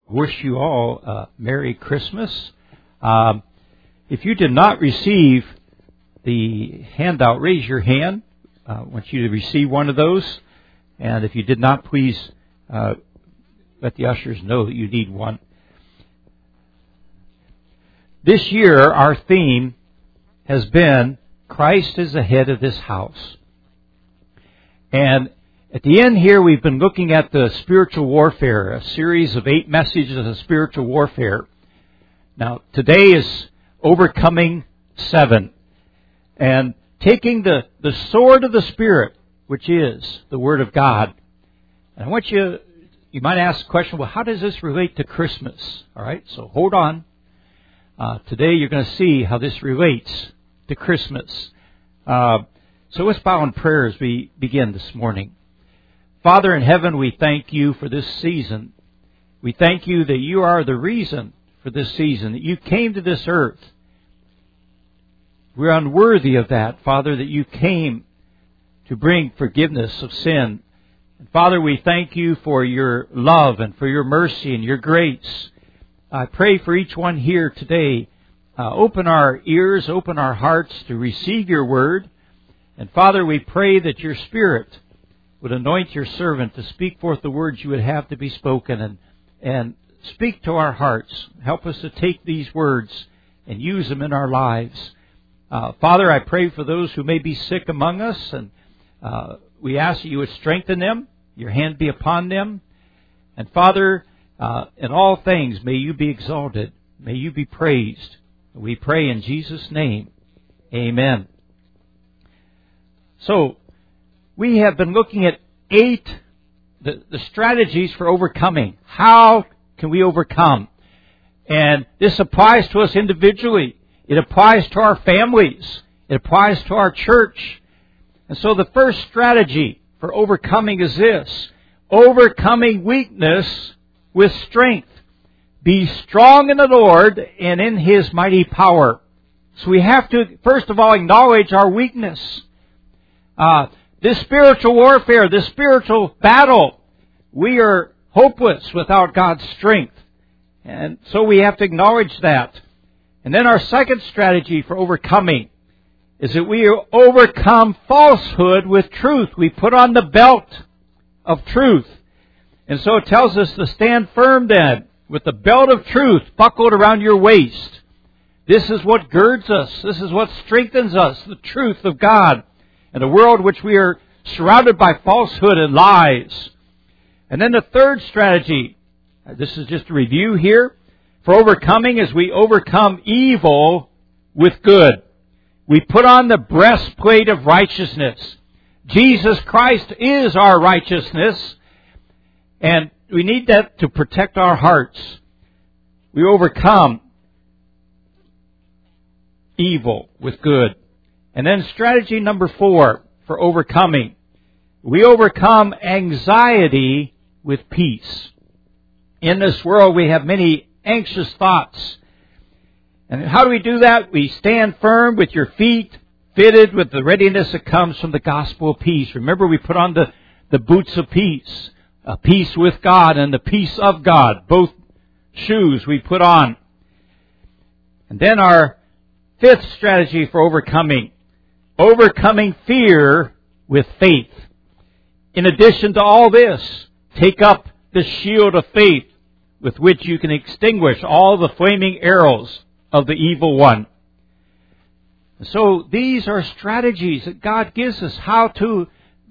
wish you all a Merry Christmas. If you did not receive the handout, raise your hand. I want you to receive one of those. And if you did not, please let the ushers know that you need one. This year, our theme has been Christ is the head of this house. And at the end here, we've been looking at the spiritual warfare, a series of 8 messages of spiritual warfare. Now, today is overcoming 7. And taking the sword of the Spirit, which is the Word of God. And I want you might ask the question, well, how does this relate to Christmas? All right, so hold on. Today you're going to see how this relates to Christmas. So let's bow in prayer as we begin this morning. Father in heaven, we thank you for this season. We thank you that you are the reason for this season, that you came to this earth. We're unworthy of that, Father, that you came to bring forgiveness of sin. And Father, we thank you for your love and for your mercy and your grace. I pray for each one here today. Open our ears, open our hearts to receive your word. And Father, we pray that your Spirit would anoint your servant to speak forth the words you would have to be spoken and speak to our hearts. Help us to take these words and use them in our lives. Father, I pray for those who may be sick among us, and we ask that you would strengthen them, your hand be upon them. And Father, in all things, may you be exalted, may you be praised. We pray in Jesus' name. Amen. So, we have been looking at 8, the strategies for overcoming. How can we overcome? And this applies to us individually. It applies to our families. It applies to our church. And so the first strategy for overcoming is this: overcoming weakness with strength. Be strong in the Lord and in His mighty power. So we have to, first of all, acknowledge our weakness. This spiritual warfare, this spiritual battle, we are hopeless without God's strength. And so we have to acknowledge that. And then our second strategy for overcoming is that we overcome falsehood with truth. We put on the belt of truth. And so it tells us to stand firm then with the belt of truth buckled around your waist. This is what girds us. This is what strengthens us, the truth of God. In a world in which we are surrounded by falsehood and lies. And then the third strategy, this is just a review here, for overcoming is we overcome evil with good. We put on the breastplate of righteousness. Jesus Christ is our righteousness, and we need that to protect our hearts. We overcome evil with good. And then strategy number 4 for overcoming. We overcome anxiety with peace. In this world we have many anxious thoughts. And how do we do that? We stand firm with your feet fitted with the readiness that comes from the gospel of peace. Remember, we put on the boots of peace. A peace with God and the peace of God. Both shoes we put on. And then our 5th strategy for overcoming. Overcoming fear with faith. In addition to all this, take up the shield of faith with which you can extinguish all the flaming arrows of the evil one. So these are strategies that God gives us how to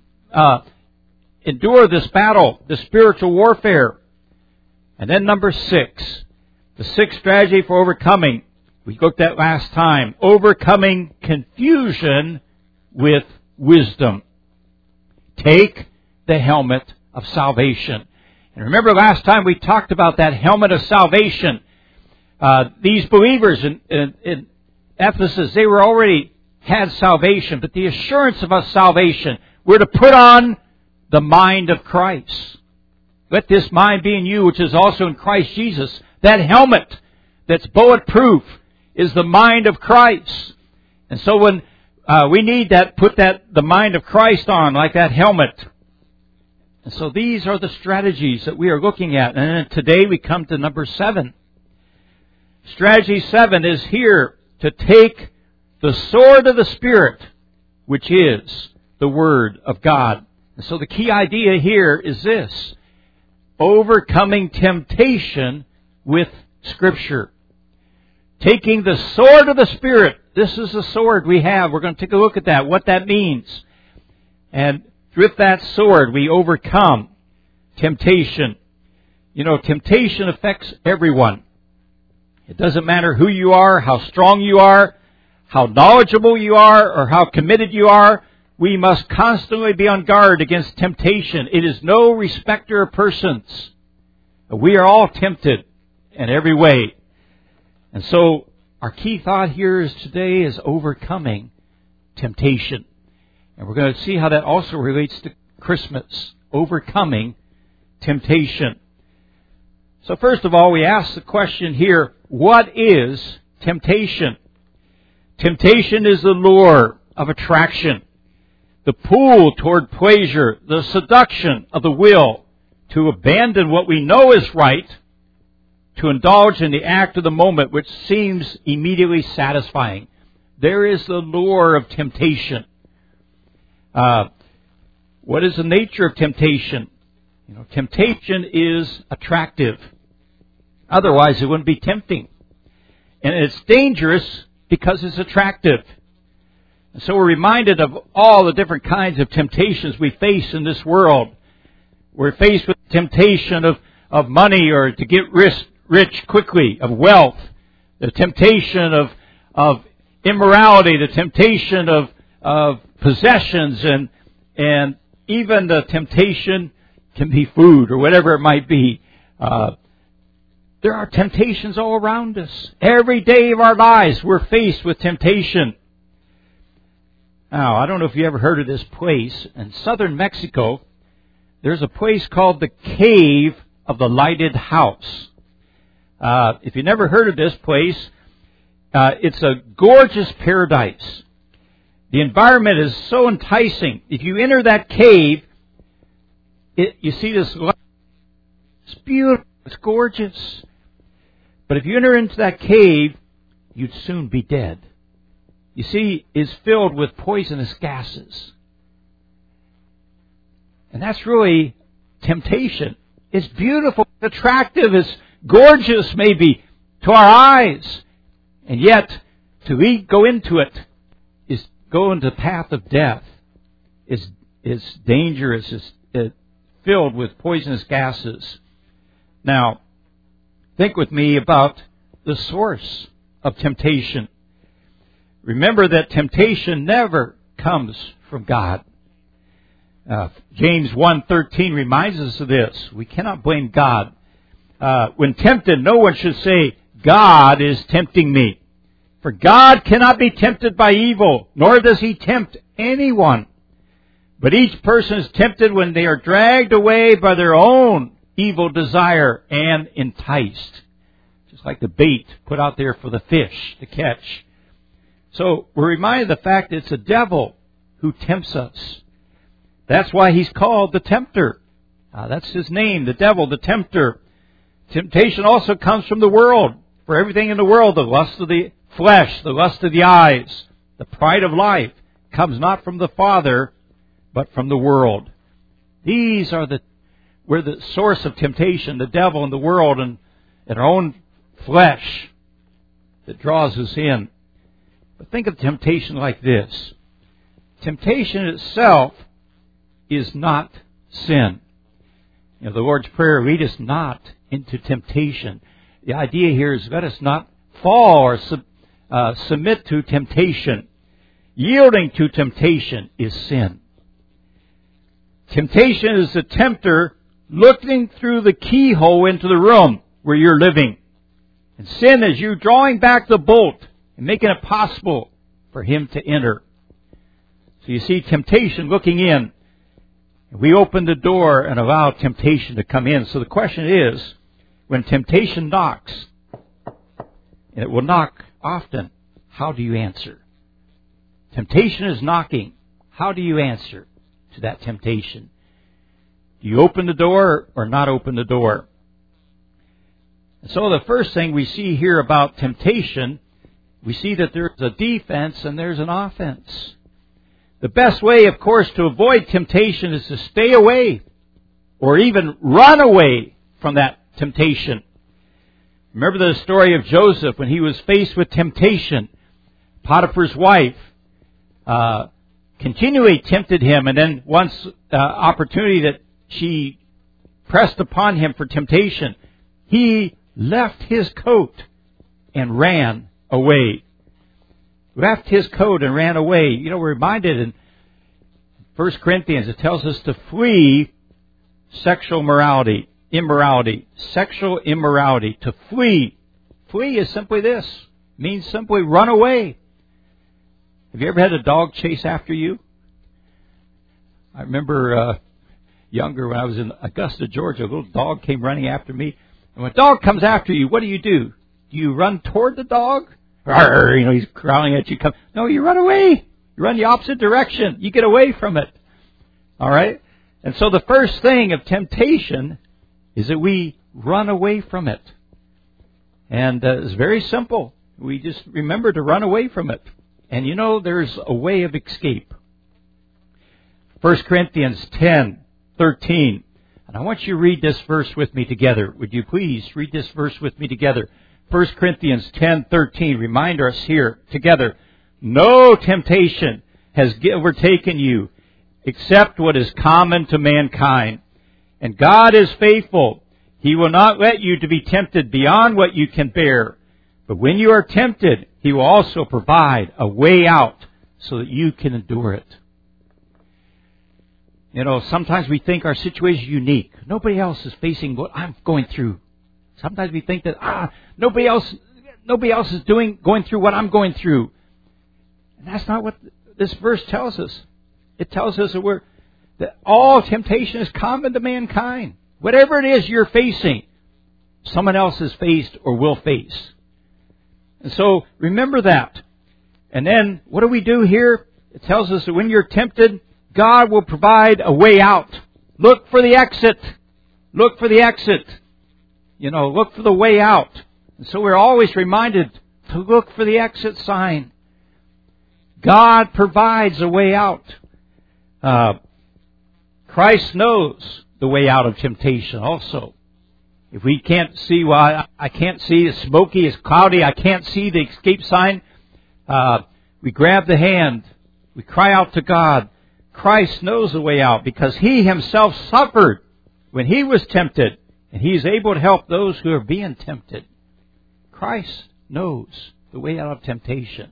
endure this battle, this spiritual warfare. And then number 6, the 6th strategy for overcoming. We looked at last time. Overcoming confusion with wisdom. Take the helmet of salvation. And remember last time we talked about that helmet of salvation. These believers in Ephesus, they were already had salvation, but the assurance of us salvation, we're to put on the mind of Christ. Let this mind be in you, which is also in Christ Jesus. That helmet that's bulletproof is the mind of Christ. And so when we need that, put the mind of Christ on, like that helmet. And so these are the strategies that we are looking at. And then today we come to number 7. Strategy 7 is here to take the sword of the Spirit, which is the Word of God. And so the key idea here is this: overcoming temptation with Scripture. Taking the sword of the Spirit. This is the sword we have. We're going to take a look at that, what that means. And with that sword, we overcome temptation. You know, temptation affects everyone. It doesn't matter who you are, how strong you are, how knowledgeable you are, or how committed you are. We must constantly be on guard against temptation. It is no respecter of persons. We are all tempted in every way. And so our key thought here today is overcoming temptation. And we're going to see how that also relates to Christmas. Overcoming temptation. So first of all, we ask the question here, what is temptation? Temptation is the lure of attraction, the pull toward pleasure, the seduction of the will to abandon what we know is right, to indulge in the act of the moment which seems immediately satisfying. There is the lure of temptation. What is the nature of temptation? You know, temptation is attractive. Otherwise, it wouldn't be tempting. And it's dangerous because it's attractive. And so we're reminded of all the different kinds of temptations we face in this world. We're faced with the temptation of money or to get rich quickly, of wealth, the temptation of immorality, the temptation of possessions, and even the temptation can be food or whatever it might be. There are temptations all around us. Every day of our lives we're faced with temptation. Now, I don't know if you ever heard of this place. In southern Mexico, there's a place called the Cave of the Lighted House. If you never heard of this place, it's a gorgeous paradise. The environment is so enticing. If you enter that cave, you see this light. It's beautiful. It's gorgeous. But if you enter into that cave, you'd soon be dead. You see, it's filled with poisonous gases. And that's really temptation. It's beautiful, it's attractive, it's gorgeous maybe to our eyes. And yet, to go into it is go into the path of death. It's dangerous. It's filled with poisonous gases. Now, think with me about the source of temptation. Remember that temptation never comes from God. James 1:13 reminds us of this. We cannot blame God. When tempted, no one should say, God is tempting me. For God cannot be tempted by evil, nor does He tempt anyone. But each person is tempted when they are dragged away by their own evil desire and enticed. Just like the bait put out there for the fish to catch. So we're reminded of the fact that it's the devil who tempts us. That's why he's called the tempter. That's his name, the devil, the tempter. Temptation also comes from the world. For everything in the world, the lust of the flesh, the lust of the eyes, the pride of life, comes not from the Father, but from the world. These are where the source of temptation, the devil and the world and our own flesh that draws us in. But think of temptation like this. Temptation itself is not sin. You know, the Lord's Prayer, lead us not into temptation. The idea here is let us not fall or submit to temptation. Yielding to temptation is sin. Temptation is the tempter looking through the keyhole into the room where you're living. And sin is you drawing back the bolt and making it possible for him to enter. So you see temptation looking in. We open the door and allow temptation to come in. So the question is, when temptation knocks, and it will knock often, how do you answer? Temptation is knocking. How do you answer to that temptation? Do you open the door or not open the door? And so the first thing we see here about temptation, we see that there's a defense and there's an offense. The best way, of course, to avoid temptation is to stay away or even run away from that temptation. Remember the story of Joseph when he was faced with temptation. Potiphar's wife continually tempted him, and then once opportunity that she pressed upon him for temptation, he left his coat and ran away. Left his coat and ran away. You know, we're reminded in 1 Corinthians, it tells us to flee sexual immorality, sexual immorality, to flee. Flee is simply this. It means simply run away. Have you ever had a dog chase after you? I remember younger when I was in Augusta, Georgia, a little dog came running after me. And when a dog comes after you, what do? Do you run toward the dog? Arr, you know, he's growling at you. No, you run away. You run the opposite direction. You get away from it. All right? And so the first thing of temptation is that we run away from it. And it's very simple. We just remember to run away from it. And you know, there's a way of escape. 1 Corinthians 10:13. And I want you to read this verse with me together. Would you please read this verse with me together? 1 Corinthians 10:13. Remind us here together. No temptation has overtaken you except what is common to mankind. And God is faithful. He will not let you to be tempted beyond what you can bear. But when you are tempted, He will also provide a way out so that you can endure it. You know, sometimes we think our situation is unique. Nobody else is facing what I'm going through. Sometimes we think that, nobody else is going through what I'm going through. And that's not what this verse tells us. It tells us that all temptation is common to mankind. Whatever it is you're facing, someone else has faced or will face. And so remember that. And then what do we do here? It tells us that when you're tempted, God will provide a way out. Look for the exit. Look for the exit. You know, look for the way out. And so we're always reminded to look for the exit sign. God provides a way out. Christ knows the way out of temptation also. If we can't see, I can't see, it's smoky, it's cloudy, I can't see the escape sign, we grab the hand, we cry out to God. Christ knows the way out because He Himself suffered when He was tempted, and He is able to help those who are being tempted. Christ knows the way out of temptation.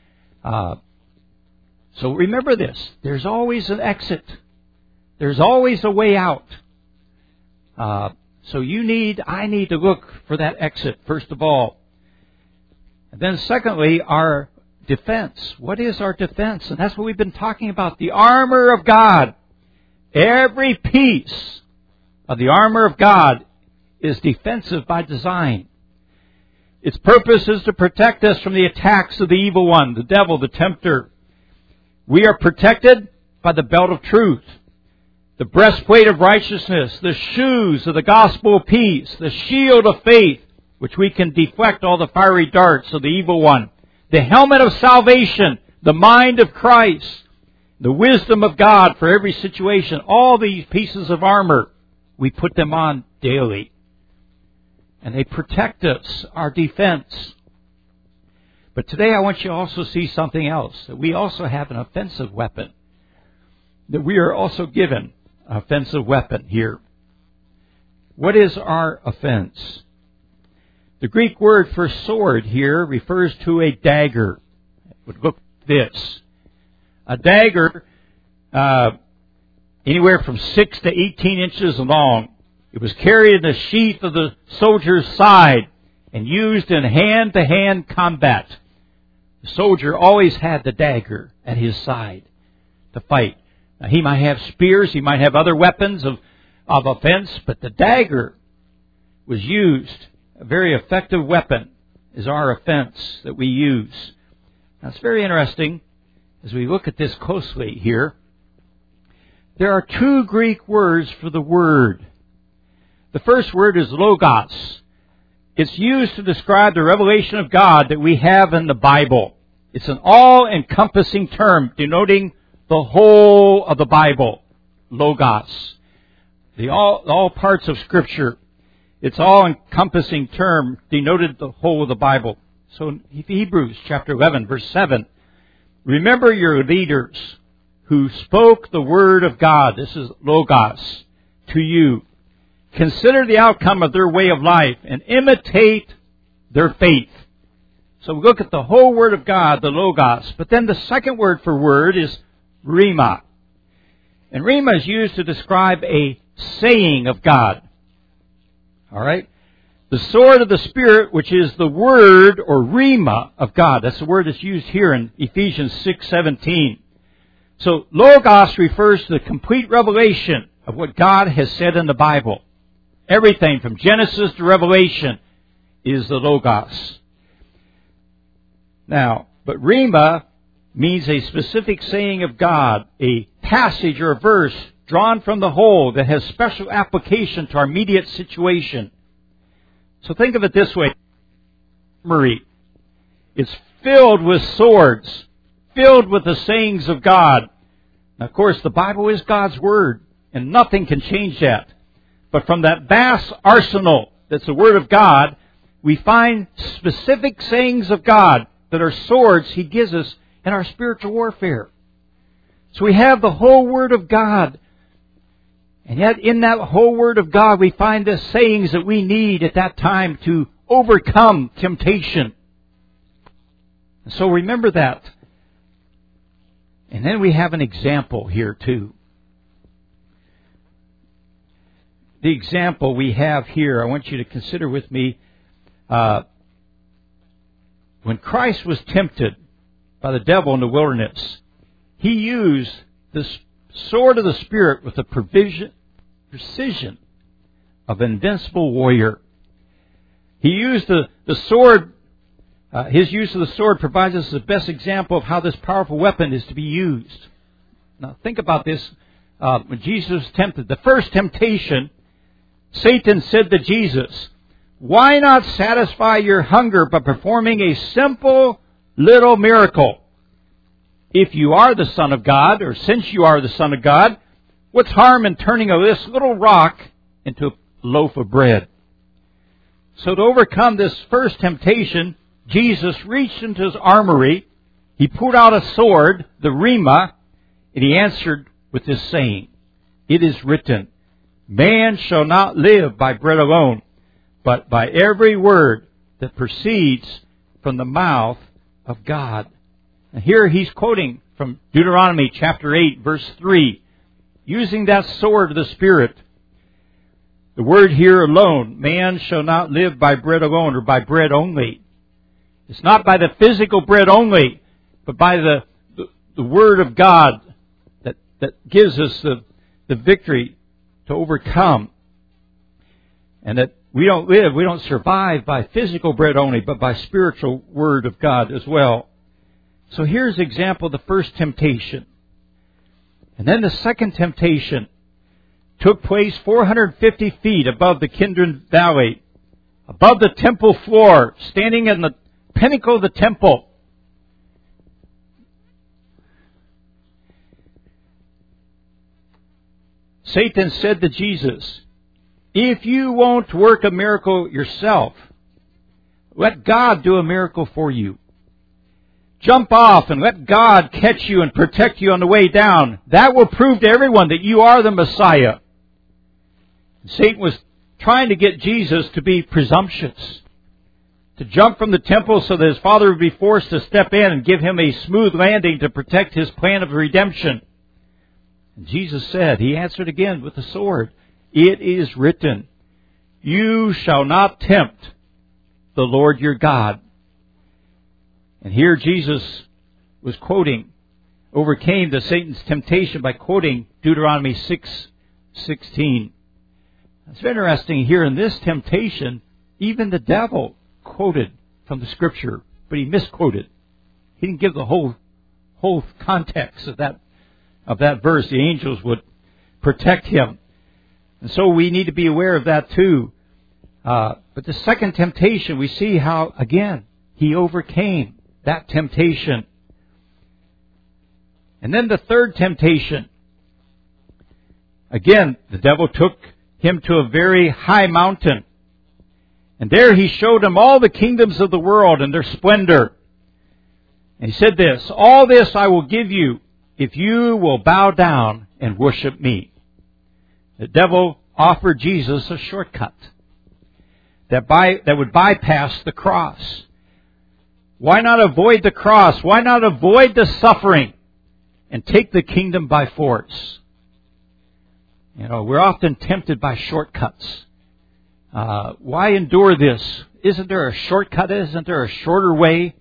So remember this, there's always an exit. There's always a way out. So I need to look for that exit, first of all. And then secondly, our defense. What is our defense? And that's what we've been talking about, the armor of God. Every piece of the armor of God is defensive by design. Its purpose is to protect us from the attacks of the evil one, the devil, the tempter. We are protected by the belt of truth, the breastplate of righteousness, the shoes of the gospel of peace, the shield of faith, which we can deflect all the fiery darts of the evil one, the helmet of salvation, the mind of Christ, the wisdom of God for every situation. All these pieces of armor, we put them on daily. And they protect us, our defense. But today I want you to also see something else, that we also have an offensive weapon. That we are also given an offensive weapon here. What is our offense? The Greek word for sword here refers to a dagger. It would look like this. A dagger, anywhere from 6 to 18 inches long. It was carried in the sheath of the soldier's side and used in hand-to-hand combat. The soldier always had the dagger at his side to fight. Now, he might have spears, he might have other weapons of offense, but the dagger was used. A very effective weapon is our offense that we use. Now, it's very interesting as we look at this closely here. there are two Greek words for the word. The first word is logos. It's used to describe the revelation of God that we have in the Bible. It's an all-encompassing term denoting the whole of the Bible. Logos. All parts of Scripture. It's all-encompassing term denoted the whole of the Bible. So in Hebrews chapter 11, verse 7, remember your leaders who spoke the word of God, this is logos, to you. Consider the outcome of their way of life and imitate their faith. So we look at the whole word of God, the logos. But then the second word for word is rhema. And rhema is used to describe a saying of God. All right? The sword of the Spirit, which is the word or rhema of God. That's the word that's used here in Ephesians 6:17. So logos refers to the complete revelation of what God has said in the Bible. Everything from Genesis to Revelation is the logos. Now, but rhema means a specific saying of God, a passage or a verse drawn from the whole that has special application to our immediate situation. So think of it this way. It's filled with swords, filled with the sayings of God. Now, of course, the Bible is God's Word, and nothing can change that. But from that vast arsenal that's the Word of God, we find specific sayings of God that are swords He gives us in our spiritual warfare. So we have the whole Word of God. And yet in that whole Word of God, we find the sayings that we need at that time to overcome temptation. And so remember that. And then we have an example here too. The example we have here, I want you to consider with me, when Christ was tempted by the devil in the wilderness, He used the sword of the Spirit with the precision of an invincible warrior. He used the sword. His use of the sword provides us the best example of how this powerful weapon is to be used. Now think about this. When Jesus was tempted, the first temptation, Satan said to Jesus, "Why not satisfy your hunger by performing a simple little miracle? If you are the Son of God, or since you are the Son of God, what's harm in turning this little rock into a loaf of bread?" So to overcome this first temptation, Jesus reached into His armory, He pulled out a sword, the rhema, and He answered with this saying, "It is written, man shall not live by bread alone, but by every word that proceeds from the mouth of God." And here He's quoting from Deuteronomy chapter 8, verse 3, using that sword of the Spirit. The word here alone, man shall not live by bread alone, or by bread only. It's not by the physical bread only, but by the Word of God that gives us the victory to overcome. And that we don't survive by physical bread only, but by spiritual Word of God as well. So here's an example of the first temptation. And then the second temptation took place 450 feet above the Kidron Valley, above the temple floor, standing in the pinnacle of the temple. Satan said to Jesus, "If you won't work a miracle yourself, let God do a miracle for you. Jump off and let God catch you and protect you on the way down. That will prove to everyone that you are the Messiah." Satan was trying to get Jesus to be presumptuous, to jump from the temple so that His Father would be forced to step in and give Him a smooth landing to protect His plan of redemption. And Jesus said, He answered again with the sword, "It is written, you shall not tempt the Lord your God." And here Jesus was overcame the Satan's temptation by quoting Deuteronomy 6:16. It's interesting here in this temptation, even the devil quoted from the Scripture, but he misquoted. He didn't give the whole context of that verse. The angels would protect him. And so we need to be aware of that too. But the second temptation, we see how, again, he overcame that temptation. And then the third temptation. Again, the devil took him to a very high mountain. And there he showed him all the kingdoms of the world and their splendor. And he said this, all this I will give you if you will bow down and worship me. The devil offered Jesus a shortcut that would bypass the cross. Why not avoid the cross? Why not avoid the suffering and take the kingdom by force? You know, we're often tempted by shortcuts. Why endure this? Isn't there a shortcut? Isn't there a shorter way?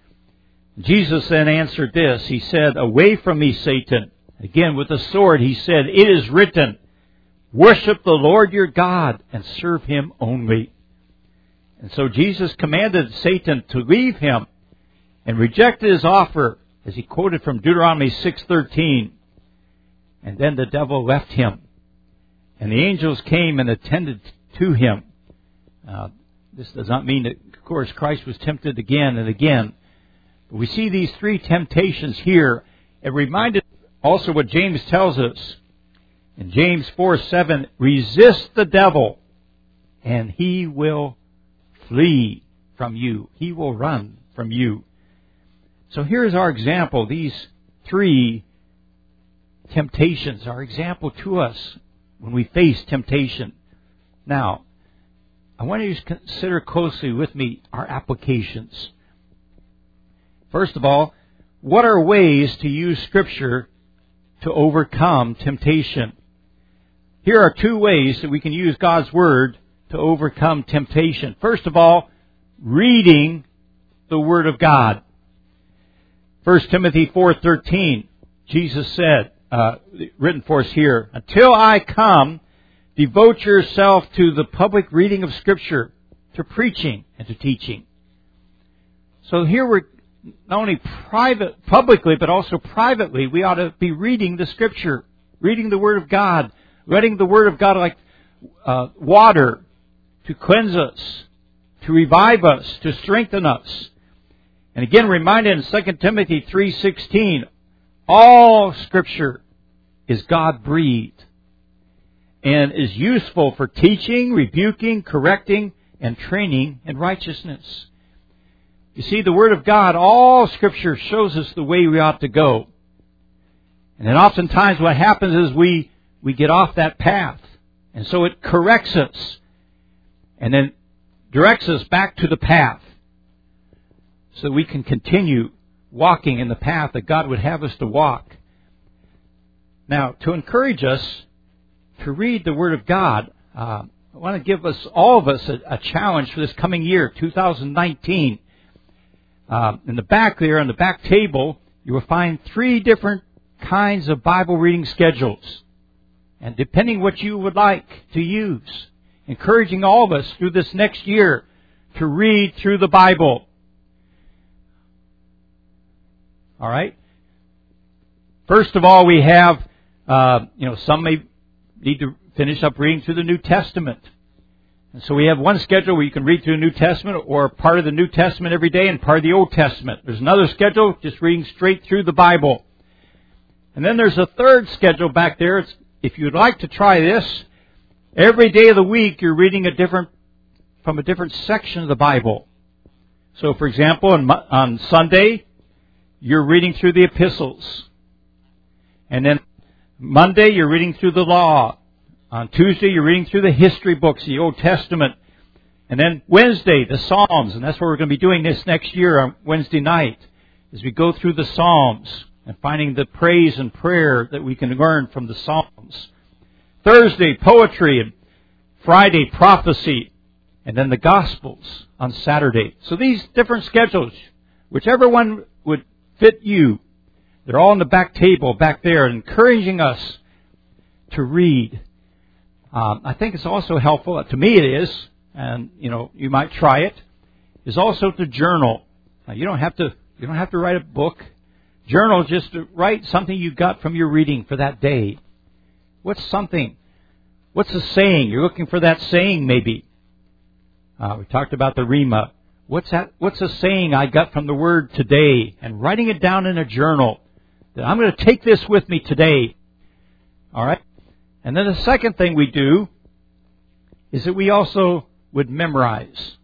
Jesus then answered this. He said, away from me, Satan. Again, with the sword, he said, it is written, worship the Lord your God and serve him only. And so Jesus commanded Satan to leave him and rejected his offer, as he quoted from Deuteronomy 6:13. And then the devil left him. And the angels came and attended to him. This does not mean that, of course, Christ was tempted again and again. But we see these three temptations here. It reminded also what James tells us. In James 4:7, resist the devil, and he will flee from you. He will run from you. So here's our example. These three temptations are example to us when we face temptation. Now, I want you to consider closely with me our applications. First of all, what are ways to use Scripture to overcome temptation? Here are two ways that we can use God's Word to overcome temptation. First of all, reading the Word of God. 1 Timothy 4:13, Jesus said, written for us here, until I come, devote yourself to the public reading of Scripture, to preaching and to teaching. So here we're not only publicly, but also privately, we ought to be reading the Scripture, reading the Word of God, letting the Word of God like water to cleanse us, to revive us, to strengthen us. And again, reminded in 2 Timothy 3:16, all Scripture is God-breathed and is useful for teaching, rebuking, correcting, and training in righteousness. You see, the Word of God, all Scripture shows us the way we ought to go. And then oftentimes what happens is we get off that path. And so it corrects us and then directs us back to the path so that we can continue walking in the path that God would have us to walk. Now, to encourage us to read the Word of God, I want to give all of us a challenge for this coming year, 2019. In the back there, on the back table, you will find 3 different kinds of Bible reading schedules. And depending what you would like to use, encouraging all of us through this next year to read through the Bible. All right? First of all, we have, some may need to finish up reading through the New Testament. And so we have one schedule where you can read through the New Testament or part of the New Testament every day and part of the Old Testament. There's another schedule just reading straight through the Bible. And then there's a third schedule back there. If you'd like to try this, every day of the week you're reading from a different section of the Bible. So, for example, on Sunday, you're reading through the epistles. And then Monday, you're reading through the law. On Tuesday, you're reading through the history books, the Old Testament. And then Wednesday, the Psalms. And that's what we're going to be doing this next year on Wednesday night, as we go through the Psalms and finding the praise and prayer that we can learn from the Psalms. Thursday, poetry. And Friday, prophecy. And then the Gospels on Saturday. So these different schedules, whichever one would fit you, they're all on the back table back there, encouraging us to read. I think it's also helpful, to me it is, and you might try it, is also to journal. Now, you don't have to write a book. Journal just to write something you got from your reading for that day. What's something? What's a saying? You're looking for that saying maybe. We talked about the Rhema. What's a saying I got from the Word today? And writing it down in a journal. That I'm going to take this with me today. All right? And then the second thing we do is that we also would memorize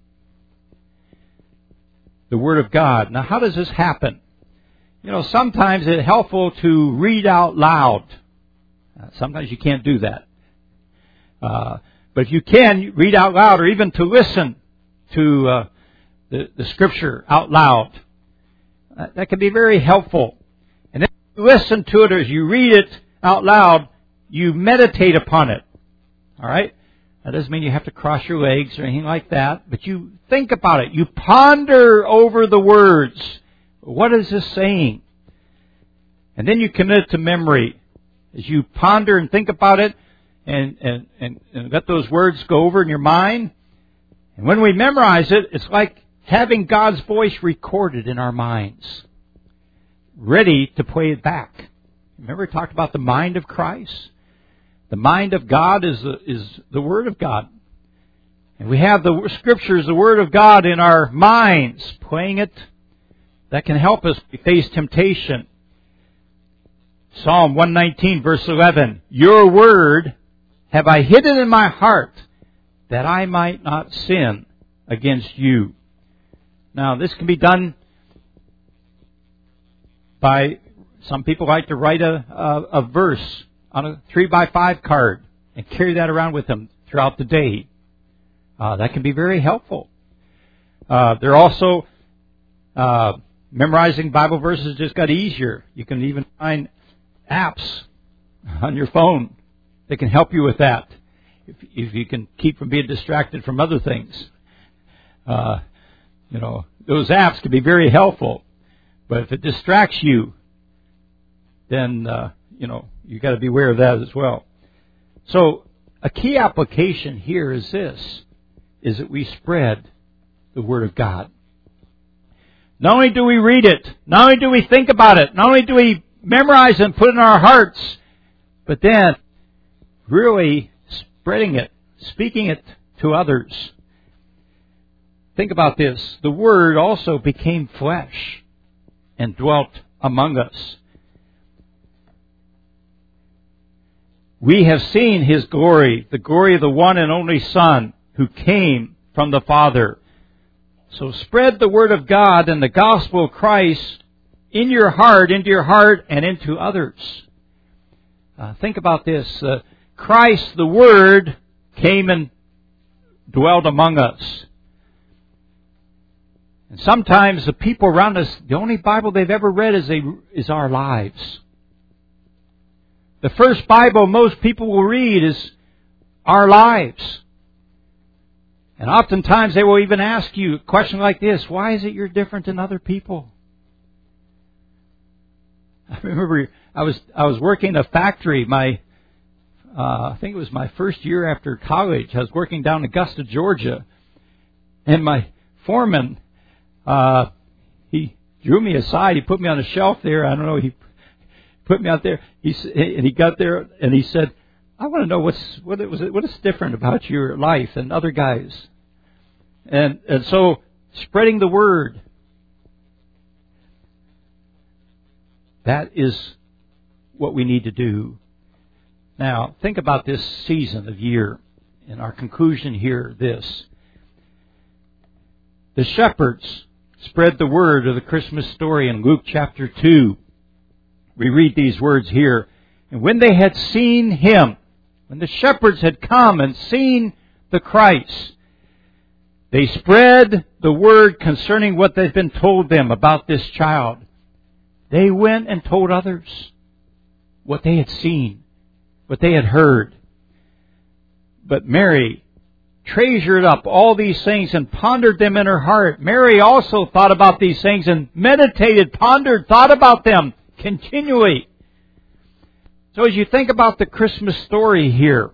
the Word of God. Now, how does this happen? Sometimes it's helpful to read out loud. Sometimes you can't do that. But if you can, read out loud, or even to listen to the Scripture out loud. That can be very helpful. And then you listen to it, or as you read it out loud, you meditate upon it. All right? That doesn't mean you have to cross your legs or anything like that, but you think about it. You ponder over the words. What is this saying? And then you commit it to memory. As you ponder and think about it, and let those words go over in your mind. And when we memorize it, it's like having God's voice recorded in our minds, ready to play it back. Remember we talked about the mind of Christ? The mind of God is the Word of God. And we have the Scriptures, the Word of God in our minds, playing it. That can help us face temptation. Psalm 119, verse 11. Your Word have I hidden in my heart, that I might not sin against you. Now, this can be done by, some people like to write a verse on a 3x5 card and carry that around with them throughout the day. That can be very helpful. They're also, memorizing Bible verses just got easier. You can even find apps on your phone that can help you with that. If you can keep from being distracted from other things. Those apps can be very helpful. But if it distracts you, then, you got to be aware of that as well. So, a key application here is this, is that we spread the Word of God. Not only do we read it, not only do we think about it, not only do we memorize and put it in our hearts, but then really spreading it, speaking it to others. Think about this. The Word also became flesh and dwelt among us. We have seen His glory, the glory of the one and only Son who came from the Father. So spread the Word of God and the gospel of Christ in your heart, into your heart, and into others. Think about this. Christ, the Word, came and dwelled among us. And sometimes the people around us, the only Bible they've ever read is our lives. The first Bible most people will read is our lives. And oftentimes they will even ask you a question like this: why is it you're different than other people? I remember I was working in a factory. I think it was my first year after college. I was working down in Augusta, Georgia, and my foreman, he drew me aside. He put me on a shelf there. I don't know. He put me out there. He got there and he said, "I want to know what is different about your life than other guys." And so spreading the word, that is what we need to do. Now, think about this season of year. In our conclusion here, this. The shepherds spread the word of the Christmas story in Luke chapter 2. We read these words here. And when they had seen Him, when the shepherds had come and seen the Christ, they spread the word concerning what they'd been told them about this child. They went and told others what they had seen, what they had heard. But Mary treasured up all these things and pondered them in her heart. Mary also thought about these things and meditated, pondered, thought about them continually. So as you think about the Christmas story here,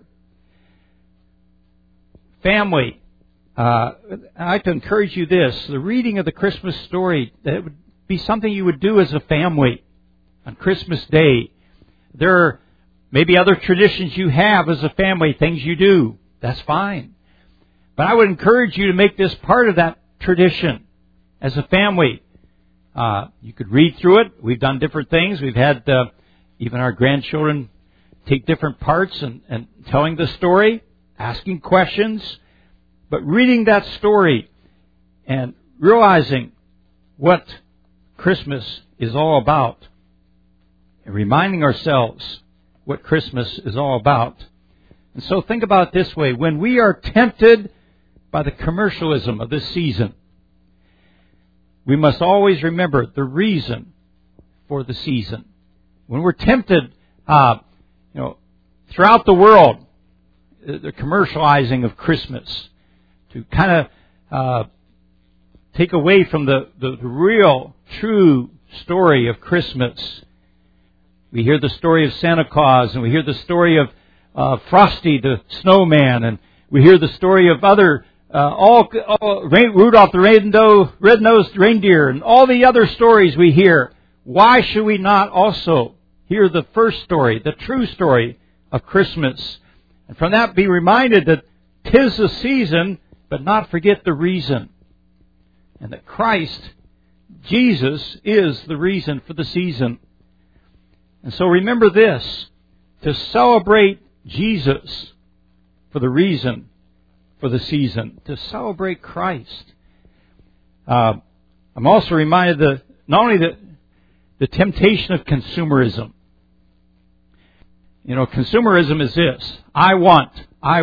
family, I'd like to encourage you this: the reading of the Christmas story, that would be something you would do as a family on Christmas Day. There maybe other traditions you have as a family, things you do. That's fine. But I would encourage you to make this part of that tradition as a family. You could read through it. We've done different things. We've had even our grandchildren take different parts and telling the story, asking questions, but reading that story and realizing what Christmas is all about and reminding ourselves what Christmas is all about. And so think about it this way. When we are tempted by the commercialism of this season, we must always remember the reason for the season. When we're tempted, throughout the world, the commercializing of Christmas to kind of take away from the real, true story of Christmas. We hear the story of Santa Claus, and we hear the story of Frosty the Snowman, and we hear the story of other Rudolph the Red-Nosed Reindeer, and all the other stories we hear. Why should we not also hear the first story, the true story of Christmas? And from that be reminded that 'tis the season, but not forget the reason. And that Christ, Jesus, is the reason for the season. And so remember this, to celebrate Jesus for the reason for the season, to celebrate Christ. I'm also reminded not only the temptation of consumerism. Consumerism is this: I want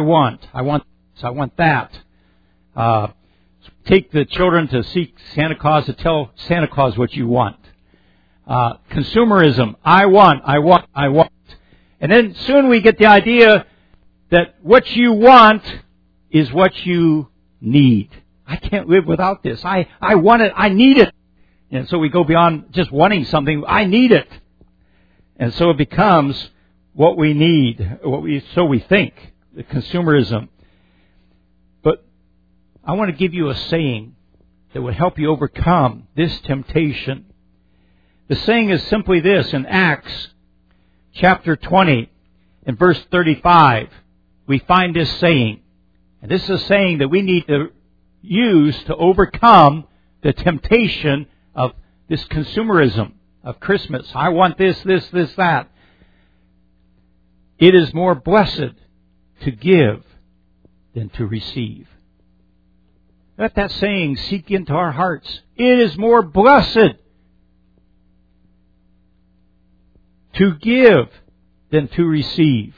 that. Take the children to see Santa Claus, to tell Santa Claus what you want. Consumerism, I want. And then soon we get the idea that what you want is what you need. I can't live without this. I want it. I need it. And so we go beyond just wanting something. I need it. And so it becomes what we need, so we think, the consumerism. But I want to give you a saying that would help you overcome this temptation. The saying is simply this: in Acts chapter 20 and verse 35, we find this saying. And this is a saying that we need to use to overcome the temptation of this consumerism of Christmas. I want this, that. It is more blessed to give than to receive. Let that saying sink into our hearts. It is more blessed to give than to receive.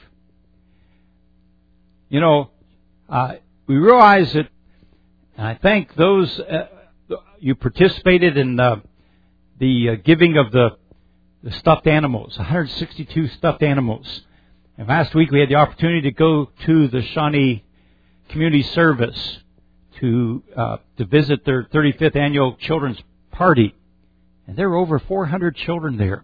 We realize that, and I thank those you participated in the giving of the stuffed animals, 162 stuffed animals. And last week we had the opportunity to go to the Shawnee Community Service to visit their 35th annual children's party. And there were over 400 children there.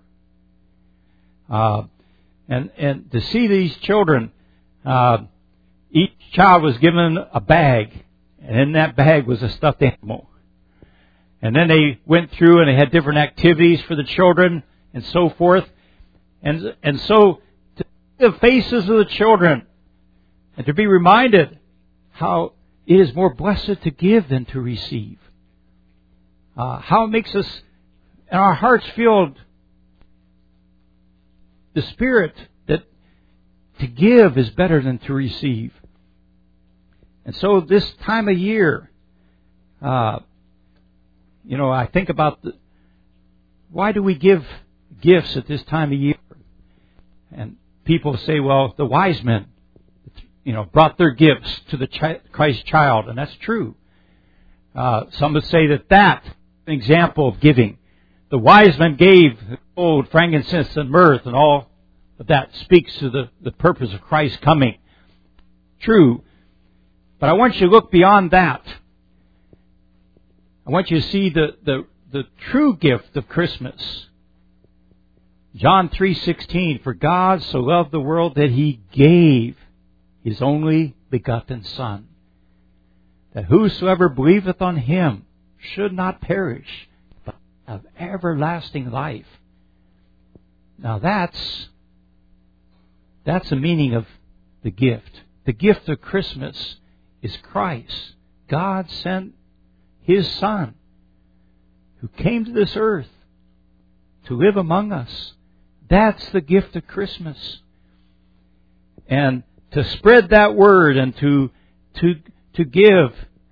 And to see these children, each child was given a bag, and in that bag was a stuffed animal. And then they went through and they had different activities for the children and so forth. And so to see the faces of the children and to be reminded how it is more blessed to give than to receive. How it makes us and our hearts feel the Spirit that to give is better than to receive. And so this time of year, I think about why do we give gifts at this time of year? And people say, well, the wise men, brought their gifts to the Christ child, and that's true. Some would say that's an example of giving. The wise men gave gold, frankincense, and myrrh, and all of that speaks to the purpose of Christ coming. True. But I want you to look beyond that. I want you to see the true gift of Christmas. John 3:16, for God so loved the world that He gave His only begotten Son, that whosoever believeth on Him should not perish, but have everlasting life. Now that's That's the meaning of the gift. The gift of Christmas is Christ. God sent His Son, who came to this earth to live among us. That's the gift of Christmas. And to spread that word and to give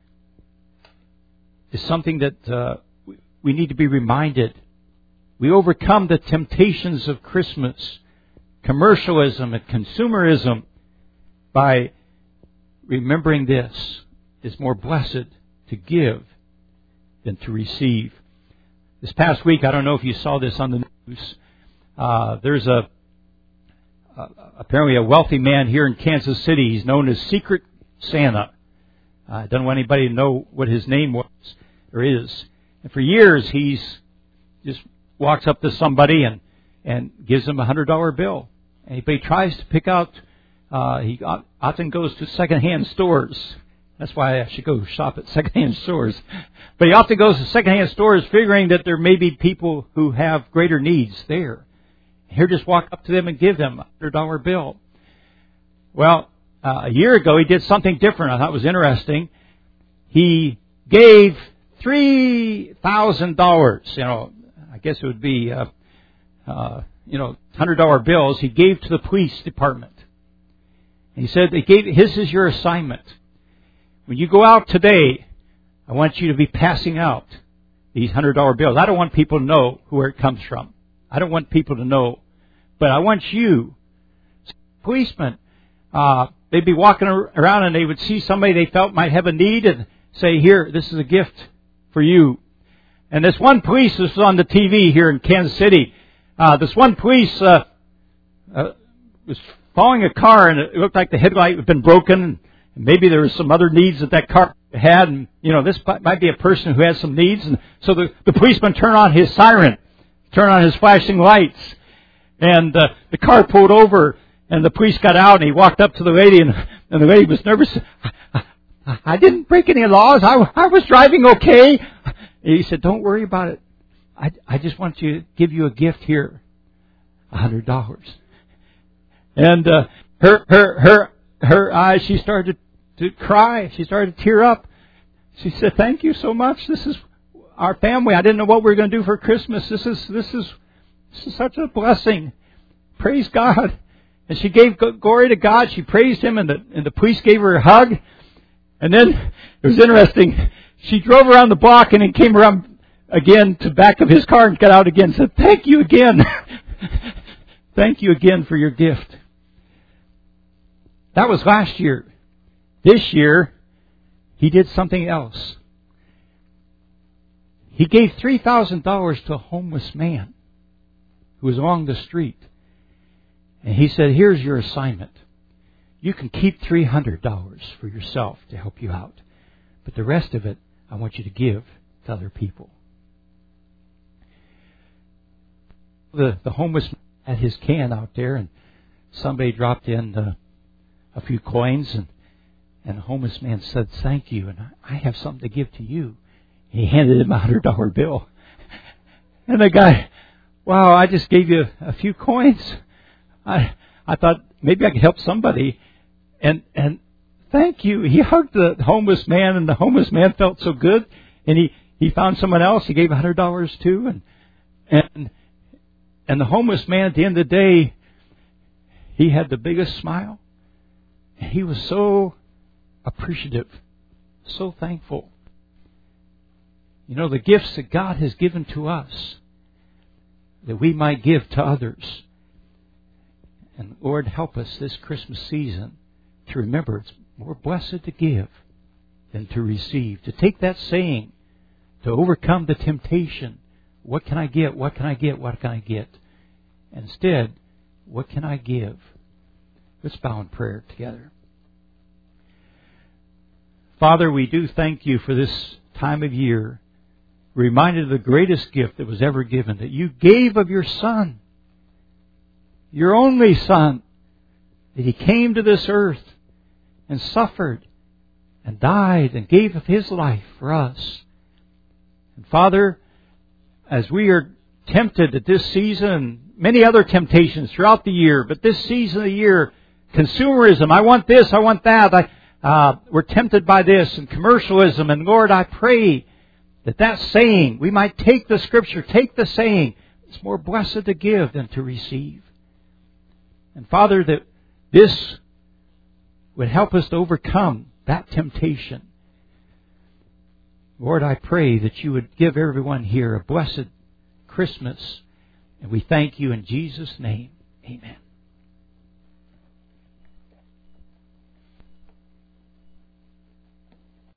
is something that we need to be reminded. We overcome the temptations of Christmas, commercialism and consumerism, by remembering this. It's more blessed to give than to receive. This past week, I don't know if you saw this on the news, there's apparently a wealthy man here in Kansas City. He's known as Secret Santa. I don't want anybody to know what his name was or is. And for years, he's just walks up to somebody and gives them a $100 bill. And if he tries to pick out, he often goes to secondhand stores. That's why I should go shop at secondhand stores. But he often goes to secondhand stores figuring that there may be people who have greater needs there. He'll just walk up to them and give them a $100 bill. Well, a year ago he did something different I thought was interesting. He gave $3,000. I guess it would be, $100 bills. He gave to the police department. And he said, this is your assignment. When you go out today, I want you to be passing out these $100 bills. I don't want people to know where it comes from. I don't want people to know. But I want you, policemen, they'd be walking around and they would see somebody they felt might have a need and say, here, this is a gift for you. And this one police, this was on the TV here in Kansas City, this one police was following a car and it looked like the headlight had been broken. And maybe there was some other needs that car had. And, this might be a person who has some needs. And so the policeman turned on his siren, turned on his flashing lights. And the car pulled over and the police got out and he walked up to the lady and the lady was nervous. I didn't break any laws. I was driving okay. And he said, don't worry about it. I just want to give you a gift here. $100. And her eyes, she started to cry. She started to tear up. She said, thank you so much. This is our family. I didn't know what we were going to do for Christmas. This is such a blessing. Praise God. And she gave glory to God. She praised Him, and the police gave her a hug. And then it was interesting. She drove around the block and then came around again to the back of his car and got out again and said, thank you again. Thank you again for your gift. That was last year. This year, he did something else. He gave $3,000 to a homeless man who was along the street. And he said, here's your assignment. You can keep $300 for yourself to help you out. But the rest of it, I want you to give to other people. The homeless man had his can out there, and somebody dropped in a few coins, and the homeless man said, thank you, and I have something to give to you. And he handed him a $100 bill. And the guy, wow, I just gave you a few coins. I thought maybe I could help somebody. And thank you. He hugged the homeless man, and the homeless man felt so good. And he found someone else. He gave $100 to, and the homeless man at the end of the day, he had the biggest smile. And he was so appreciative, so thankful. The gifts that God has given to us, that we might give to others. And Lord, help us this Christmas season to remember it's more blessed to give than to receive. To take that saying, to overcome the temptation. What can I get? What can I get? What can I get? Instead, what can I give? Let's bow in prayer together. Father, we do thank you for this time of year. Reminded of the greatest gift that was ever given, that you gave of your Son, your only Son, that He came to this earth and suffered and died and gave of His life for us. And Father, as we are tempted at this season, many other temptations throughout the year, but this season of the year, consumerism, I want this, I want that, we're tempted by this, and commercialism, and Lord, I pray that saying, we might take the Scripture, take the saying, it's more blessed to give than to receive. And Father, that this would help us to overcome that temptation. Lord, I pray that you would give everyone here a blessed Christmas. And we thank you in Jesus' name. Amen.